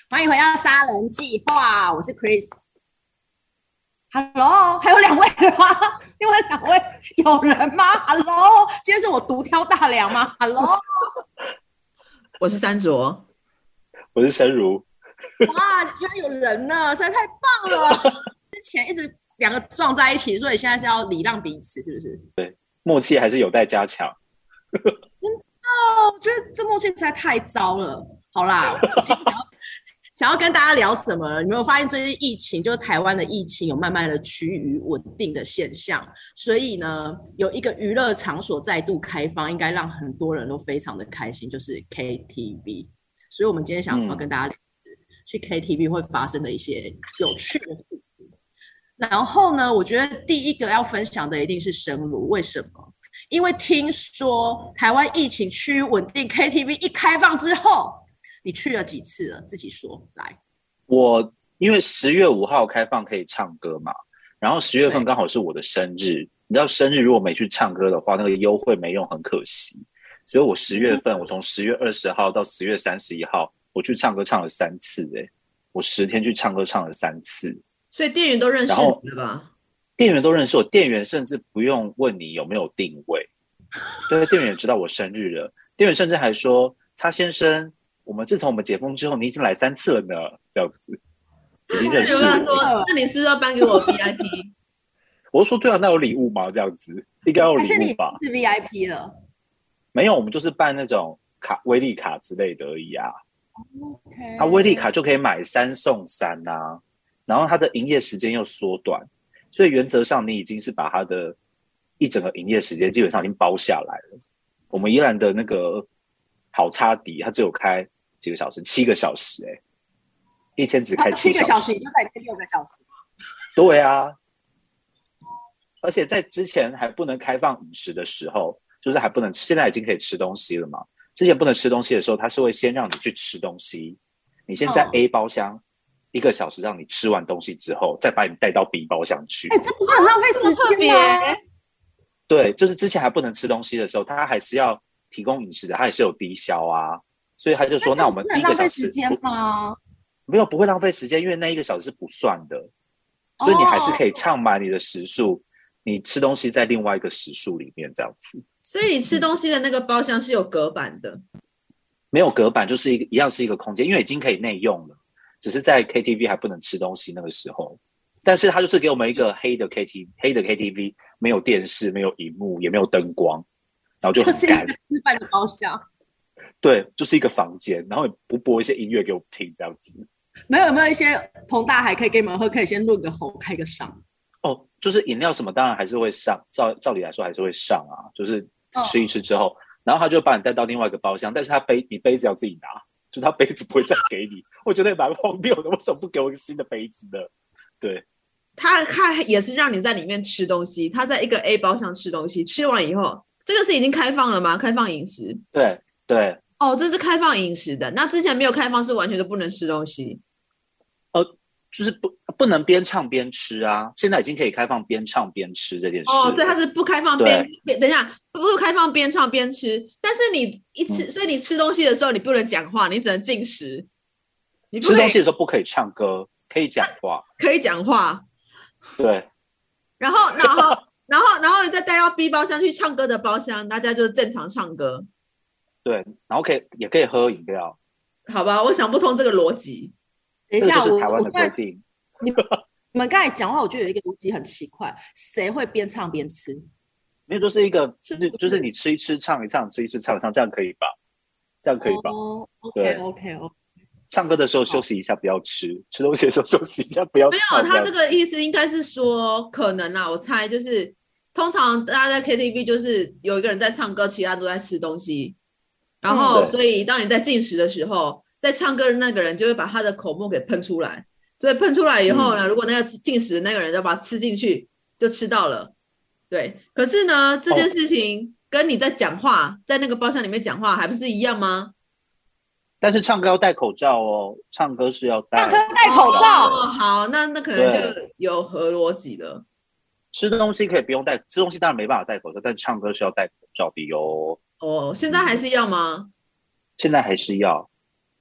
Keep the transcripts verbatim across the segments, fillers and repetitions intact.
欢迎回到杀人计划，我是 Chris。Hello， 还有两位吗？另外两位有人吗 ？Hello， 今天是我独挑大梁吗 ？Hello， 我是三卓， 我是申如。 哇，居然有人呢，实在太棒了！之前一直两个撞在一起，所以现在是要礼让彼此，是不是？ 对，默契还是有待加强。 真的，我觉得这默契实在太糟了。好啦，今天想要跟大家聊什么了？你有没有发现最近疫情，就是台湾的疫情有慢慢的趋于稳定的现象，所以呢，有一个娱乐场所再度开放，应该让很多人都非常的开心，就是 K T V。所以我们今天想要跟大家聊、嗯、去 K T V 会发生的一些有趣的事情。然后呢，我觉得第一个要分享的一定是申如，为什么？因为听说台湾疫情趋于稳定 ，K T V 一开放之后。你去了几次了？自己说来。 我因为十月五号开放可以唱歌嘛，然后十月份刚好是我的生日，你知道生日如果没去唱歌的话，那个优惠没用，很可惜。所以我十月份，我从十月二十号到十月三十一号，我去唱歌唱了三次、欸，我十天去唱歌唱了三次。 所以店员都认识你了吧？ 店员都认识我，店员甚至不用问你有没有定位，对，店员也知道我生日了，店员甚至还说：“蔡先生。”我们自从我们解封之后，你已经来三次了呢，这样子已经认识了。那你是不是要颁给我 V I P？ 我说对啊，那有礼物吗？这样子应该有礼物吧？ 还是你是 V I P 了？ 没有，我们就是办那种卡威力卡之类的而已啊。 Okay. 它威力卡就可以买三送三啊，然后它的营业时间又缩短，所以原则上你已经是把它的一整个营业时间基本上已经包下来了。我们宜兰的那个好差迪，它只有开。几个小时？七个小时哎、欸，一天只开七个小时，你就得开六个小时吗？ 对啊，而且在之前还不能开放饮食的时候，就是还不能，现在已经可以吃东西了嘛。之前不能吃东西的时候，他是会先让你去吃东西，你先在 A 包厢、哦、一个小时，让你吃完东西之后，再把你带到 B 包厢去。 哎、欸，这不会很浪费时间吗？ 对，就是之前还不能吃东西的时候，他还是要提供饮食的，他也是有低消啊。所以他就说：“那我们一个小时不能浪费时间吗？ 没有，不会浪费时间，因为那一个小时是不算的，所以你还是可以唱满你的时数，哦、你吃东西在另外一个时数里面这样子。 所以你吃东西的那个包厢是有隔板的，嗯、 没有隔板，就是一个一样是一个空间，因为已经可以内用了，只是在 K T V 还不能吃东西那个时候。但是他就是给我们一个黑的 K T V， 黑的 K T V 没有电视，没有荧幕，也没有灯光，然后就很干， 就是一个吃饭的包厢。” 对，就是一个房间，然后也不播一些音乐给我听，这样子。 没有有没有一些彭大海可以给你们喝，可以先润个喉，开个嗓。 哦，就是饮料什么，当然还是会上，照照理来说还是会上啊。就是吃一吃之后，哦、然后他就把你带到另外一个包厢，但是他杯你杯子要自己拿，就他杯子不会再给你。我觉得也蛮荒谬的，为什么不给我一个新的杯子呢？对， 他他也是让你在里面吃东西，他在一个 A 包厢吃东西，吃完以后，这个是已经开放了吗？开放饮食？ 对对。 哦，这是开放饮食的，那之前没有开放是完全都不能吃东西。 呃，就是不不能边唱边吃啊，现在已经可以开放边唱边吃这件事。 哦，所以它是不开放边边，等一下，不开放边唱边吃，但是你一吃，嗯、所以你吃东西的时候你不能讲话，你只能进食。 你吃东西的时候不可以唱歌，可以讲话， 可以讲话。 对。 然后，然后，然后，然后你再带到 B 包厢去唱歌的包厢，大家就正常唱歌。 对，然后可以也可以喝饮料， 好吧，我想不通这个逻辑。 等一下， 这就是台湾的规定。 你你们刚才讲话，我觉得有一个逻辑很奇怪，谁会边唱边吃？ 没有，就是一个，就是你吃一吃，唱一唱，吃一吃，唱一唱，这样可以吧？这样可以吧？ 哦 ，OK OK OK。 唱歌的时候休息一下，不要吃；吃东西的时候休息一下，不要唱。 没有，他这个意思应该是说，可能啊，我猜就是，通常大家在 K T V 就是有一个人在唱歌，其他都在吃东西。然后，所以当你在进食的时候，在唱歌的那个人就会把他的口沫给喷出来。所以喷出来以后呢，嗯、如果那个进食的那个人要把它吃进去，就吃到了。对，可是呢，这件事情跟你在讲话，哦、在那个包厢里面讲话，还不是一样吗？ 但是唱歌要戴口罩哦，唱歌是要戴。 唱歌戴口罩。 哦，好，那那可能就有合逻辑了。 吃东西可以不用戴，吃东西当然没办法戴口罩，但唱歌是要戴口罩的哟。 哦，现在还是要吗？ 现在还是要，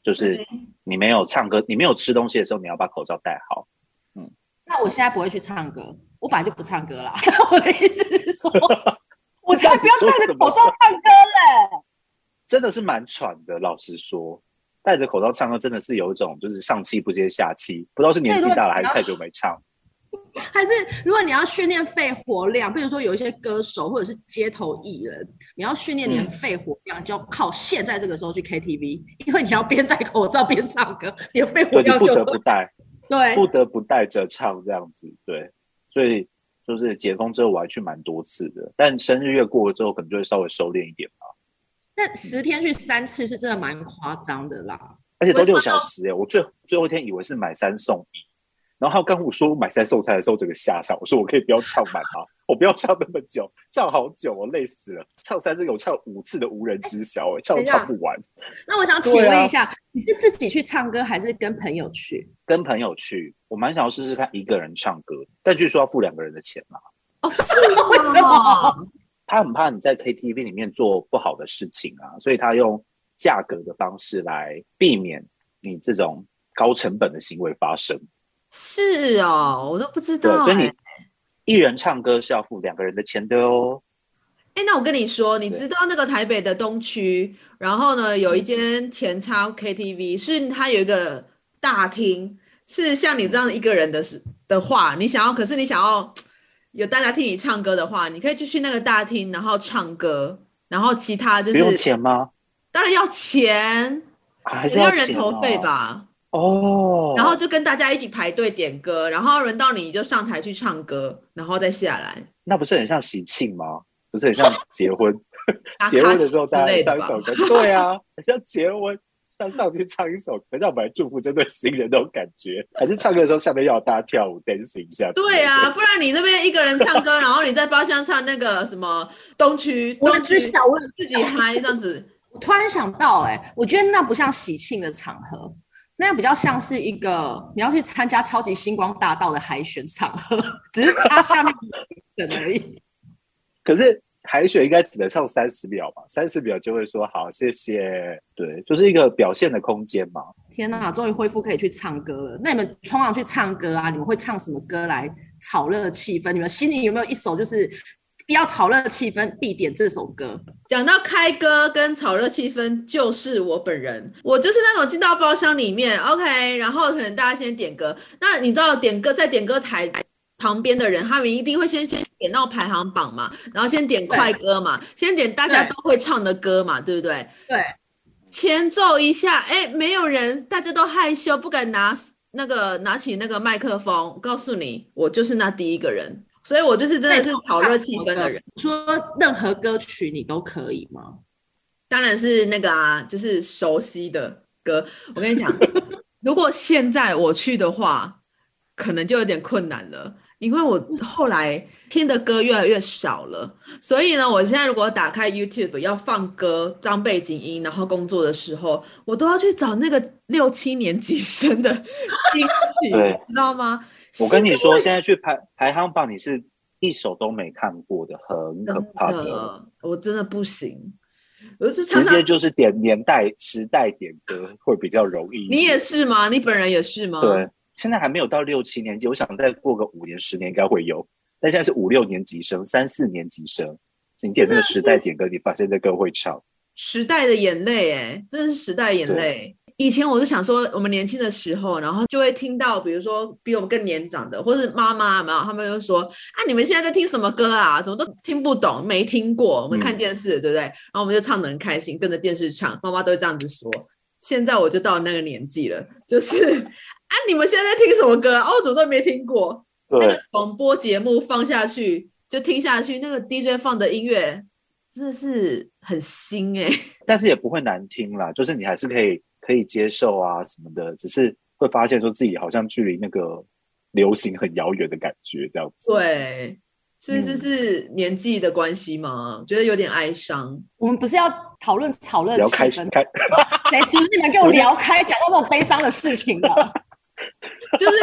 就是你没有唱歌，你没有吃东西的时候，你要把口罩戴好。嗯， 那我现在不会去唱歌，我本来就不唱歌啦。我的意思是说，我才不要戴着口罩唱歌嘞。 真的是蛮喘的，老实说，戴着口罩唱歌真的是有一种就是上气不接下气，不知道是年纪大了还是太久没唱。 还是如果你要训练肺活量，比如说有一些歌手或者是街头艺人，你要训练你的肺活量，嗯、就要靠现在这个时候去 K T V， 因为你要边戴口罩边唱歌，你的肺活量就不得不戴， 对， 不得不戴着唱这样子，对，所以就是解封之后我还去蛮多次的，但生日月过了之后可能就会稍微收敛一点吧。 那十天去三次是真的蛮夸张的啦， 而且都六小时哎、欸，我最最后一天以为是买三送一。然后他刚跟我说买三送三的时候，整个吓傻。我说我可以不要唱满吗？我不要唱那么久，唱好久，我累死了。唱三这个我唱五次的无人知晓、欸，唱唱不完。 那我想请问一下，啊、你是自己去唱歌还是跟朋友去？ 跟朋友去，我蛮想要试试看一个人唱歌，但据说要付两个人的钱嘛。 哦，是吗？ 他很怕你在 K T V 里面做不好的事情啊，所以他用价格的方式来避免你这种高成本的行为发生。 是哦，我都不知道、欸。 对，所以你一人唱歌是要付两个人的钱的哦。 哎，那我跟你说，你知道那个台北的东区，然后呢有一间前叉 K T V， 是它有一个大厅，是像你这样一个人的的话，你想要，可是你想要有大家听你唱歌的话，你可以就去那个大厅，然后唱歌，然后其他就是不用钱吗？ 当然要钱， 啊、还是要钱、哦、 人头费吧。 哦， 然后就跟大家一起排队点歌，然后轮到你就上台去唱歌，然后再下来。 那不是很像喜庆吗？不是很像结婚？结婚的时候大家唱一首歌，对啊，很像结婚，他上去唱一首歌，让我们来祝福这对新人那种感觉。还是唱歌的时候下面要有大家跳舞 dancing 一下？ 对啊，不然你那边一个人唱歌，然后你在包厢唱那个什么东区，东区小问自己嗨这样子。 我突然想到、欸，哎，我觉得那不像喜庆的场合。那样比较像是一个你要去参加超级星光大道的海选场合，只是差下面一个人而已。 可是海选应该只能唱三十秒吧？三十秒就会说好，谢谢。对，就是一个表现的空间嘛。 天哪，终于恢复可以去唱歌了。那你们通常去唱歌啊，你们会唱什么歌来炒热气氛？你们心里有没有一首就是要炒热气氛必点这首歌？ 讲到开歌跟炒热气氛，就是我本人，我就是那种进到包厢里面 OK， 然后可能大家先点歌，那你知道点歌在点歌台旁边的人，他们一定会先先点到排行榜嘛，然后先点快歌嘛，先点大家都会唱的歌嘛， 对, 对不对？ 对， 前奏一下，哎，没有人，大家都害羞不敢拿那个拿起那个麦克风，我告诉你，我就是那第一个人。所以我就是真的是炒热气氛的人。 说任何歌曲你都可以吗？ 当然是那个啊，就是熟悉的歌。我跟你讲，如果现在我去的话，可能就有点困难了，因为我后来听的歌越来越少了。所以呢，我现在如果打开 YouTube 要放歌当背景音，然后工作的时候，我都要去找那个六七年级生的新曲，你知道吗？ 我跟你说，现在去排排行榜，你是一首都没看过的，很可怕的。 的我真的不行，我就直接就是点年代时代点歌会比较容易。 你也是吗？你本人也是吗？ 对，现在还没有到六七年级，我想再过个五年十年应该会有。但现在是五六年级生、三四年级生，你点那个时代点歌，你发现这歌会唱。 时代的眼泪，哎，真的是时代眼泪。以前我就想说，我们年轻的时候，然后就会听到，比如说比我们更年长的，或是妈妈嘛，他们就说啊，你们现在在听什么歌啊？怎么都听不懂，没听过。我们看电视，嗯、对不对？然后我们就唱得很开心，跟着电视唱，妈妈都会这样子说。现在我就到那个年纪了，就是啊，你们现在在听什么歌啊？哦，我怎么都没听过。那个广播节目放下去就听下去，那个 D J 放的音乐真的是很新哎、欸， 但是也不会难听啦，就是你还是可以。可以接受啊什么的，只是会发现说自己好像距离那个流行很遥远的感觉这样子。 对，所以这是年纪的关系吗？嗯、觉得有点哀伤。 我们不是要讨论炒热气氛？ 开心开， 谁阻止你们给我聊开，讲到这种悲伤的事情的？ 就是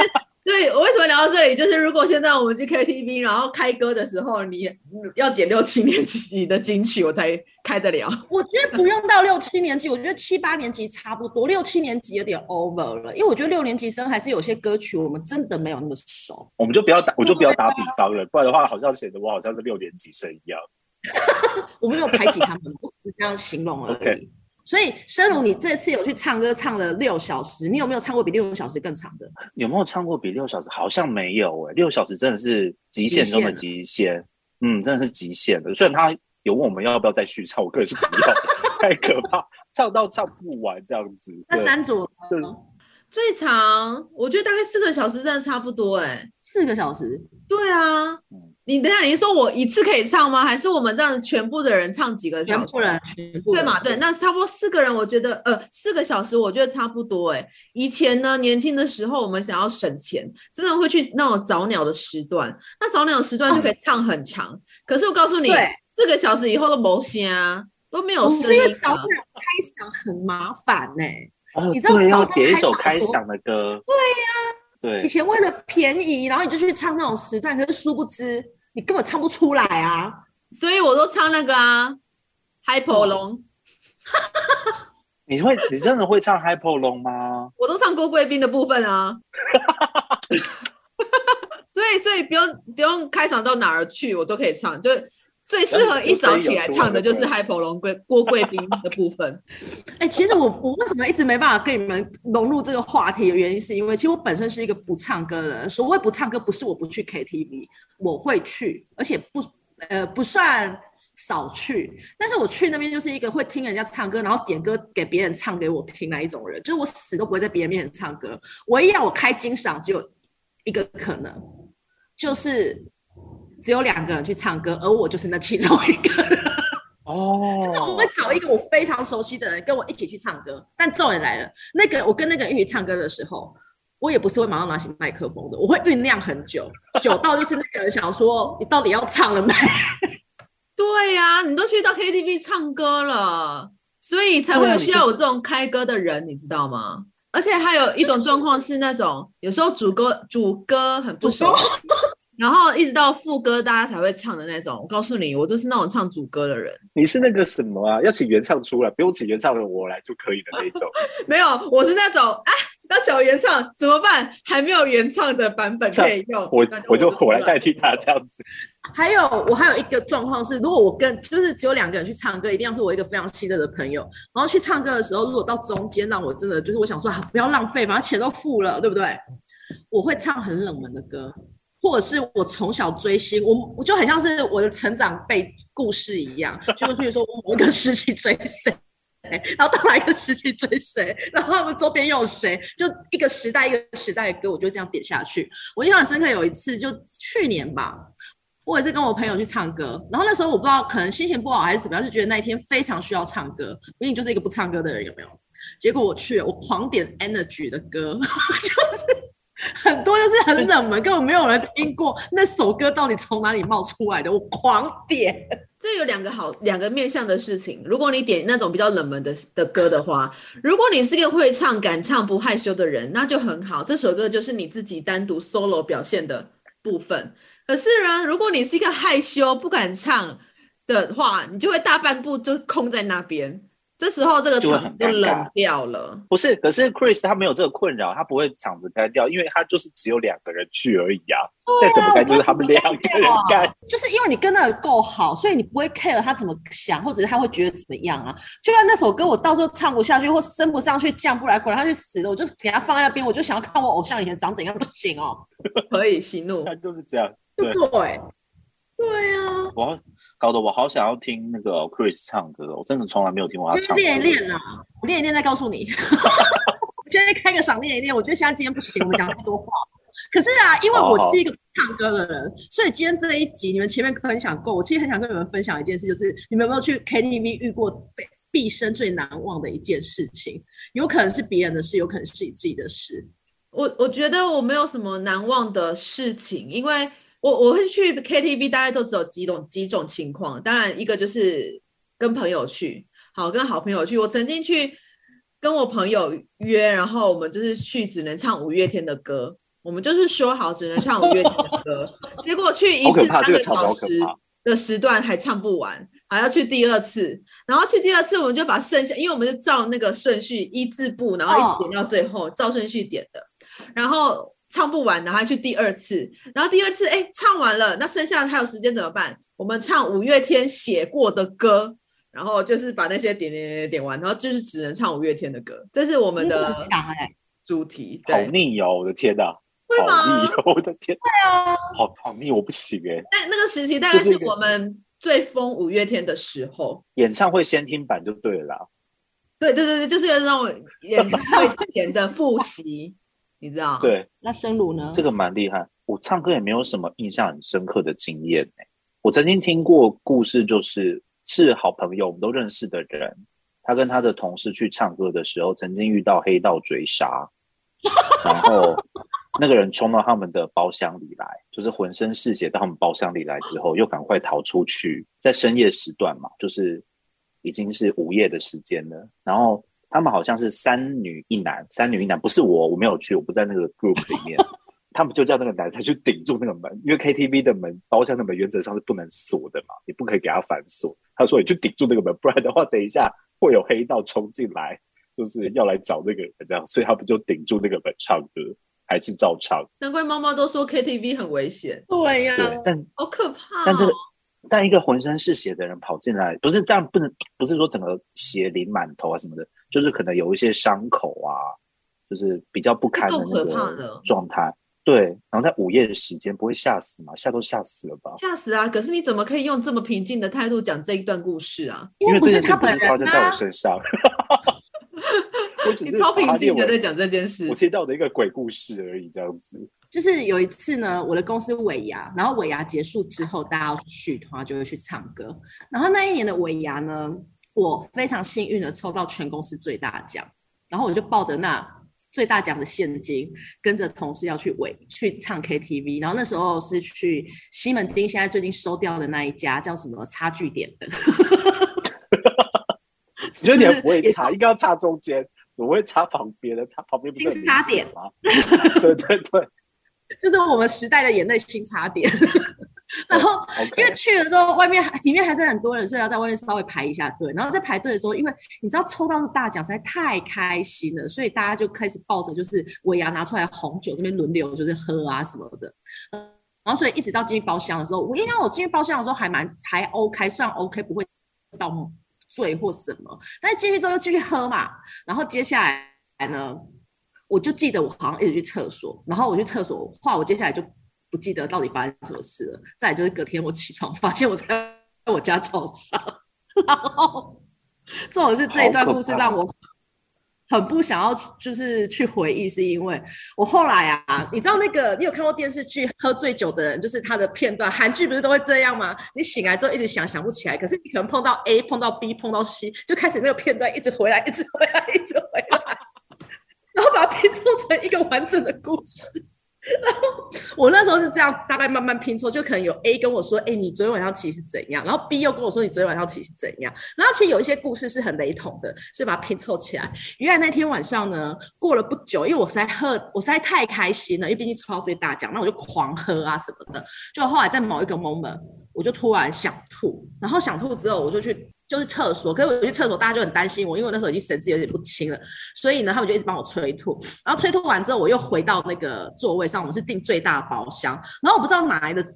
对，我为什么聊到这里？就是如果现在我们去 K T V， 然后开歌的时候，你要点六七年级的金曲，我才开得了。 我觉得不用到六七年级，我觉得七八年级差不多，六七年级有点 over 了，因为我觉得六年级生还是有些歌曲我们真的没有那么熟。 我们就不要打，我就不要打比方了，不然的话好像显得我好像是六年级生一样。 我没有排挤他们，我只是这样形容而已。 Okay. 所以生如你这次有去唱歌唱了六小时，你有没有唱过比六小时更长的？ 有没有唱过比六小时？好像没有诶、欸，六小时真的是极限中的极限，嗯，真的是极限的。虽然他有问我们要不要再续唱，我个人是不要，太可怕，唱到唱不完这样子。 那三组呢？ 最长我觉得大概四个小时，真的差不多哎、欸， 四个小时。 对啊，嗯、你等一下，你是说我一次可以唱吗？还是我们这样全部的人唱几个小时？ 全部人，全部人对嘛？对，那差不多四个人，我觉得呃四个小时，我觉得差不多哎、欸。以前呢，年轻的时候我们想要省钱，真的会去那种早鸟的时段，那早鸟的时段就可以唱很长。嗯、可是我告诉你，四个小时以后都没声啊，都没有声音、啊。 是因为早鸟开嗓很麻烦哎、欸。 哦， 你知道对，要早上点一首开嗓的歌。 对呀、啊， 对。 以前为了便宜，然后你就去唱那种时段，可是殊不知你根本唱不出来啊。 所以我都唱那个啊 ，Hypo Long。 你会，你真的会唱 Hypo Long 吗？ 我都唱郭贵宾的部分啊。对，所以不用不用开嗓到哪儿去，我都可以唱，就。最适合一早起来唱的就是 Hypo Long 郭贵宾的部分。 哎、欸，其实我我为什么一直没办法跟你们融入这个话题的原因，是因为其实我本身是一个不唱歌的人。所谓不唱歌，不是我不去 K T V， 我会去，而且不呃不算少去。但是我去那边就是一个会听人家唱歌，然后点歌给别人唱给我听那一种人，就是我死都不会在别人面前唱歌。唯一要我开金嗓只有一个可能，就是。只有两个人去唱歌，而我就是那其中一个人。哦，就是我会找一个我非常熟悉的人跟我一起去唱歌。但重点来了，那个我跟那个人一起唱歌的时候，我也不是会马上拿起麦克风的，我会酝酿很久，久到就是那个人想说你到底要唱了没？ 对呀、啊，你都去到 K T V 唱歌了，所以才会需要有这种开歌的人，你知道吗？而且还有一种状况是那种有时候主歌主歌很不熟。然后一直到副歌大家才会唱的那种，我告诉你，我就是那种唱主歌的人。 你是那个什么啊？要请原唱出来，不用请原唱的我来就可以的那种。 没有，我是那种啊，要找原唱怎么办？还没有原唱的版本可以用， 我我就我来代替他这样子。 还有我还有一个状况是，如果我跟就是只有两个人去唱歌，一定要是我一个非常信任的朋友。然后去唱歌的时候，如果到中间让我真的就是我想说、啊、不要浪费，反正钱都付了，对不对？我会唱很冷门的歌。或者是我从小追星，我我就很像是我的成长背故事一样，就比如说我某一个时期追谁，然后到哪一个时期追谁，然后他们周边又有谁，就一个时代一个时代的歌，我就这样点下去。我印象很深刻，有一次就去年吧，我也是跟我朋友去唱歌，然后那时候我不知道可能心情不好还是怎么样，就觉得那一天非常需要唱歌，因为你就是一个不唱歌的人，有没有？结果我去了，我狂点 Energy 的歌，就是很多就是很冷门，根本没有人听过那首歌到底从哪里冒出来的，我狂点。 这有两个好两个面向的事情，如果你点那种比较冷门的的歌的话，如果你是一个会唱敢唱不害羞的人，那就很好，这首歌就是你自己单独 solo 表现的部分。可是呢，如果你是一个害羞不敢唱的话，你就会大半部就空在那边，这时候这个场就冷掉了。 不是，可是 Chris 他没有这个困扰，他不会场子干掉，因为他就是只有两个人去而已啊。再怎么干就是他们两个人干， 就是因为你跟那个够好，所以你不会 care 他怎么想，或者是他会觉得怎么样啊。就算那首歌我到时候唱不下去或升不上去降不来，管他去死了，我就给他放在那边，我就想要看我偶像以前长怎样，不行哦。 可以息怒， 他就是这样。 对对对啊， 我搞得我好想要听那个 Chris 唱歌，我真的从来没有听过他唱歌。 练一练啊，我练一练再告诉你。现在开个嗓练一练，我觉得现在今天不行，我们讲太多话。可是啊，因为我是一个不唱歌的人，所以今天这一集你们前面分享过，我其实很想跟你们分享一件事，就是你们有没有去 K T V 遇过毕生最难忘的一件事情？有可能是别人的事，有可能是你自己的事。 我我觉得我没有什么难忘的事情，因为我我会去 K T V 大概都只有几种几种情况，当然一个就是跟朋友去，好跟好朋友去，我曾经去跟我朋友约，然后我们就是去只能唱五月天的歌， 我们就是说好只能唱五月天的歌，结果去一次三个小时的时段还唱不完，还要去第二次，然后去第二次我们就把剩下，因为我们是照那个顺序一字步，然后一直点到最后，哦、照顺序点的，然后唱不完，然后还去第二次，然后第二次哎唱完了，那剩下的还有时间怎么办？我们唱五月天写过的歌。然后就是把那些点点点点完，然后就是只能唱五月天的歌，这是我们的主题。 好腻哦！我的天哪， 会吗？ 好腻哦！我的天， 对啊， 好好腻，我不行哎。 那那个时期大概是我们最疯五月天的时候， 演唱会先听版就对了啦。 对对对对，就是有那种演唱会前的复习，你知道？ 对。 那生乳呢？ 这个蛮厉害。我唱歌也没有什么印象很深刻的经验哎。我曾经听过故事，就是。是好朋友，我们都认识的人，他跟他的同事去唱歌的时候，曾经遇到黑道追杀，然后那个人冲到他们的包厢里来，就是浑身是血到他们包厢里来之后，又赶快逃出去，在深夜时段嘛，就是已经是午夜的时间了，然后他们好像是三女一男，三女一男，不是我，我没有去，我不在那个 group 里面。他们就叫那个男生去顶住那个门，因为 K T V 的门包厢的门原则上是不能锁的嘛，你不可以给他反锁。他说你去顶住那个门，不然的话等一下会有黑道冲进来，就是要来找那个人这样，所以他们就顶住那个门唱歌，还是照唱。 难怪妈妈都说 K T V 很危险。 对呀、啊， 但好可怕、哦。 但这个但一个浑身是血的人跑进来，不是但不能不是说整个血淋满头啊什么的，就是可能有一些伤口啊，就是比较不堪的那个状态。对，然后在午夜的时间不会吓死吗？吓都吓死了吧？ 吓死啊！可是你怎么可以用这么平静的态度讲这一段故事啊？ 因为这件事不是发生在我身上，我只是你超平静的在讲这件事， 我听到的一个鬼故事而已，这样子。 就是有一次呢，我的公司尾牙，然后尾牙结束之后，大家要续团就会去唱歌。然后那一年的尾牙呢，我非常幸运的抽到全公司最大奖，然后我就抱着那最大奖的现金，跟着同事要去尾去唱 K T V， 然后那时候是去西门町现在最近收掉的那一家叫什么差距点的。 你觉得你不会插，应该要插中间，我会插旁边的，插旁边不是很明显吗？对对对， 就是我们时代的眼泪新茶点。然后、oh, okay. 因为去了之后外面里面还是很多人，所以要在外面稍微排一下队。然后在排队的时候，因为你知道抽到大奖实在太开心了，所以大家就开始抱着就是尾牙拿出来红酒这边轮流就是喝啊什么的。然后所以一直到进去包厢的时候，我印象我进去包厢的时候还蛮还 OK， 算 OK， 不会到醉或什么。但是进去之后又继续喝嘛，然后接下来呢，我就记得我好像一直去厕所，然后我去厕所，后来我接下来就不记得到底发生什么事了。再来就是隔天我起床发现我在我家床上，然后这种是这一段故事让我很不想要就是去回忆，是因为我后来啊，你知道那个你有看过电视剧喝醉酒的人，就是他的片段，韩剧不是都会这样吗？你醒来之后一直想想不起来，可是你可能碰到 A 碰到 B 碰到 C， 就开始那个片段一直回来一直回来一直回来，然后把它拼凑成一个完整的故事。然后我那时候是这样大概慢慢拼凑，就可能有 A 跟我说哎、欸，你昨天晚上其实怎样，然后 B 又跟我说你昨天晚上其实怎样，然后其实有一些故事是很雷同的，所以把它拼凑起来。原来那天晚上呢，过了不久，因为我实在喝我实在太开心了，因为毕竟抽到最大奖，那我就狂喝啊什么的，就后来在某一个 moment 我就突然想吐，然后想吐之后我就去就是厕所，可是我去厕所大家就很担心我，因为我那时候已经神志有点不清了，所以呢他们就一直帮我催吐，然后催吐完之后我又回到那个座位上，我们是订最大的包厢，然后我不知道哪来的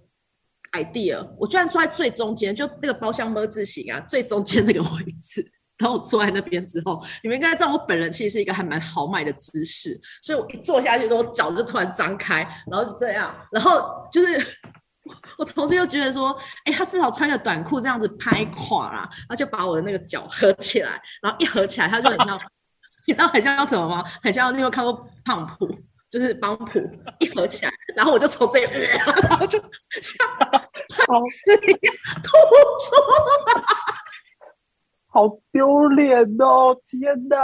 idea， 我居然坐在最中间，就那个包厢 M 字形啊最中间那个位置，然后我坐在那边之后，你们应该知道我本人其实是一个还蛮豪迈的姿势，所以我一坐下去之后脚就突然张开，然后就这样，然后就是我同事又觉得说哎、欸，他至少穿个短裤这样子拍垮啦，他就把我的那个脚合起来，然后一合起来他就很像你知道很像什么吗？很像你有看过胖普，就是帮普一合起来，然后我就从这个然后就像好一样吐出来， 好丢脸哦，天哪。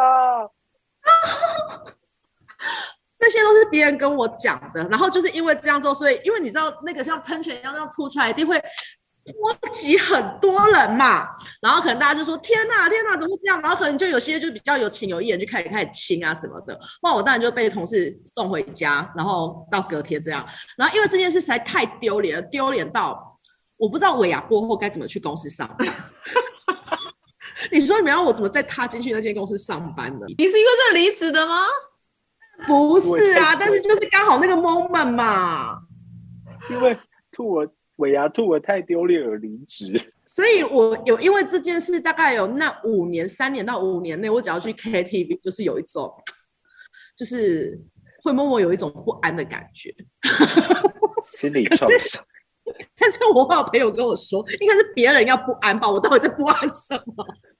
这些都是别人跟我讲的，然后就是因为这样之后，所以因为你知道那个像喷泉一样这样吐出来，一定会波及很多人嘛，然后可能大家就说天哪天哪怎么会这样，然后可能就有些就比较有情有义人就开始开始亲啊什么的，哇我当然就被同事送回家，然后到隔天这样，然后因为这件事实在太丢脸了，丢脸到我不知道尾牙过后该怎么去公司上班。你说你们要我怎么再踏进去那间公司上班呢？ 你是因为这离职的吗？ 不是啊，但是就是刚好那个 moment 嘛， 因为吐了尾牙吐了太丢脸而离职。 所以我有因为这件事，大概有那五年三年到五年内，我只要去 K T V 就是有一种就是会默默有一种不安的感觉， 心理创伤。 但是我有朋友跟我说应该是别人要不安吧，我到底在不安什么？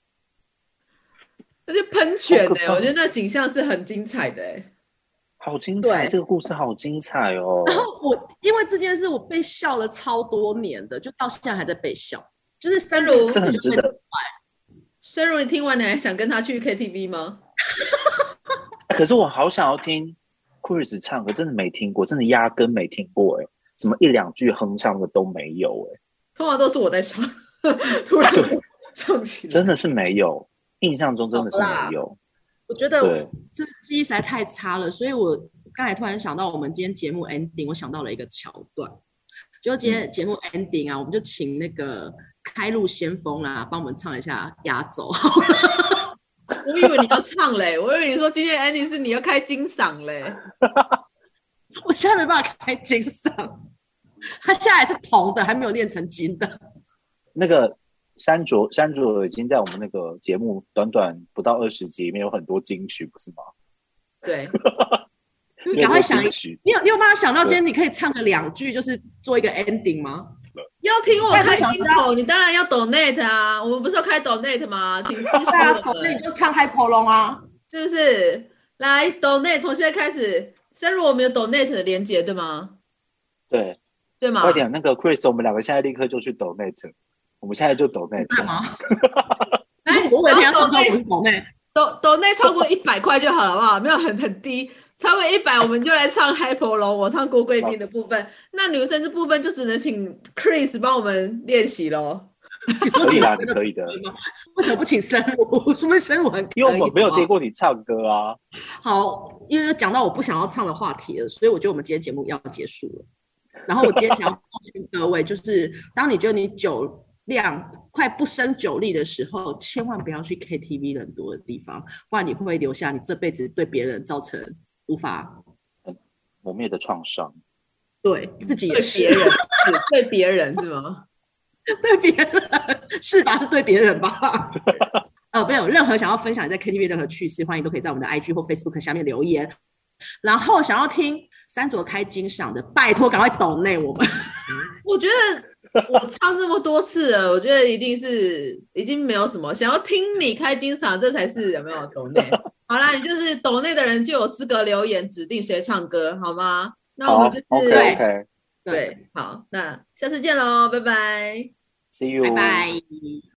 而且喷泉欸，我觉得那景象是很精彩的欸。 好精彩，这个故事好精彩哦。 然后我因为这件事我被笑了超多年的，就到现在还在被笑，就是深入这很值得。 深入你听完你还想跟他去 K T V 吗？ 可是我好想要听 Chris 唱歌，真的没听过，真的压根没听过哎，怎么一两句哼唱的都没有哎？ 通常都是我在唱，突然唱起来， 真的是没有，印象中真的是没有。 我觉得这记忆实在太差了，所以我刚才突然想到，我们今天节目 ending， 我想到了一个桥段，就今天节目 ending 啊，我们就请那个开路先锋啦、啊，帮我们唱一下压轴。 我以为你要唱嘞，我以为你说今天 ending 是你要开金嗓嘞。 我现在没办法开金嗓，他现在还是铜的，还没有练成金的。 那个。山卓山卓已经在我们那个节目短短不到二十集里面有很多金曲，不是吗？ 对， 你赶快想一曲，你有你有办法想到今天你可以唱个两句，就是做一个 ending 吗？ 要听我开心口，你当然要 donate 啊！我们不是要开 donate 吗？请支持我们。 那你就唱 Hi Polong 啊， 是不是？来 donate， 从现在开始，深入我们有 donate 的连结，对吗？ 对， 对吗？ 快点，那个 Chris， 我们两个现在立刻就去 donate。我们现在就抖内干嘛？ 来， 我每天要抖内，抖内， 抖抖内超过一百块就好了，好不好？没有很很低，超过一百我们就来唱 Hi Polong， 我唱郭贵宾的部分，那女生这部分就只能请 Chris 帮我们练习咯。 可以啦，你可以的。 为什么不请深入？说明深入很可以， 因为我们没有听过你唱歌啊。 好，因为讲到我不想要唱的话题了，所以我觉得我们今天节目要结束了。然后我今天想要告诉各位，就是当你觉得你酒量快不胜酒力的时候，千万不要去 K T V 人多的地方，不然你会留下你这辈子对别人造成无法磨灭的创伤。 对自己也是， 对别人是对别人是吗？ 对别人是吧？是对别人吧？呃，没有任何想要分享你在 K T V 任何趣事，欢迎都可以在我们的 I G 或 Facebook 下面留言。然后想要听山卓开金嗓的，拜托赶快抖内我们。 我觉得我唱这么多次了，我觉得一定是已经没有什么想要听你开金嗓，这才是有没有抖内？好啦，你就是抖内的人就有资格留言指定谁唱歌，好吗？那我们就是、 oh, okay, okay. 对，好，那下次见喽，拜拜 ，See you， 拜拜。